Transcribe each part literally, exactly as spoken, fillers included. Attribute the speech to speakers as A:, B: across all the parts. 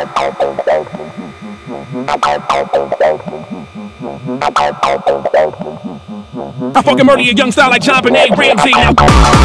A: I fucking murder your young style like Chompin' A. Ramsey now.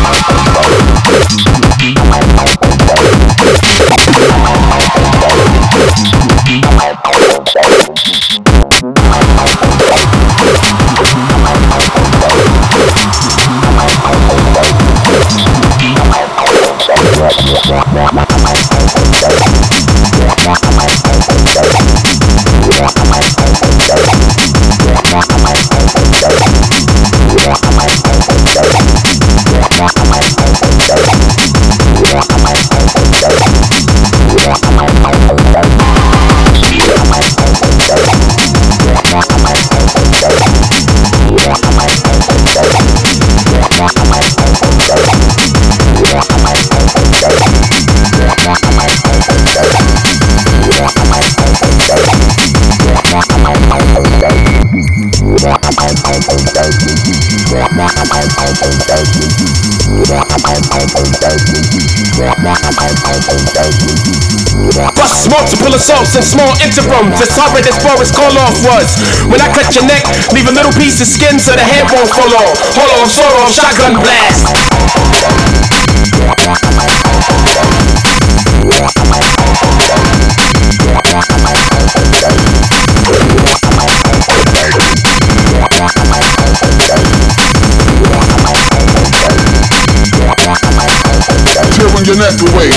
A: Bust multiple assaults in small intervals as hard as far as call off was. When I cut your neck, leave a little piece of skin so the head won't fall off. Hold on, sort off, shotgun blast.
B: Tearing your neck away.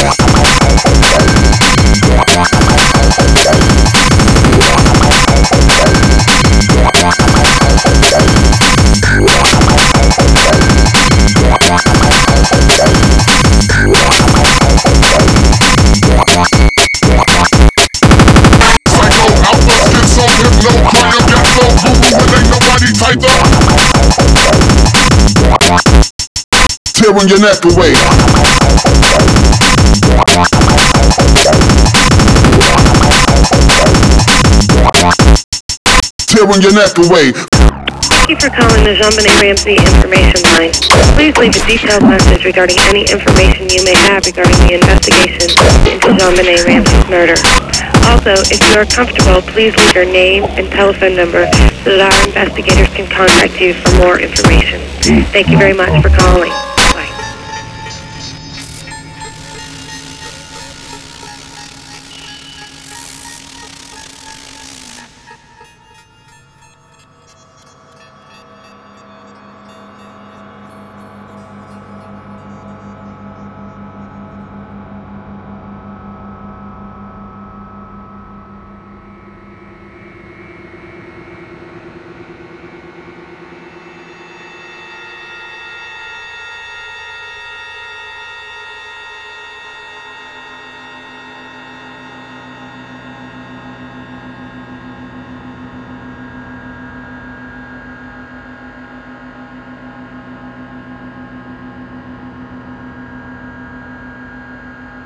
B: Tearing your neck away. Tearing your neck away.
C: Thank you for calling the JonBenet Ramsey information line. Please leave a detailed message regarding any information you may have regarding the investigation into JonBenet Ramsey's murder. Also, if you are comfortable, please leave your name and telephone number so that our investigators can contact you for more information. Thank you very much for calling.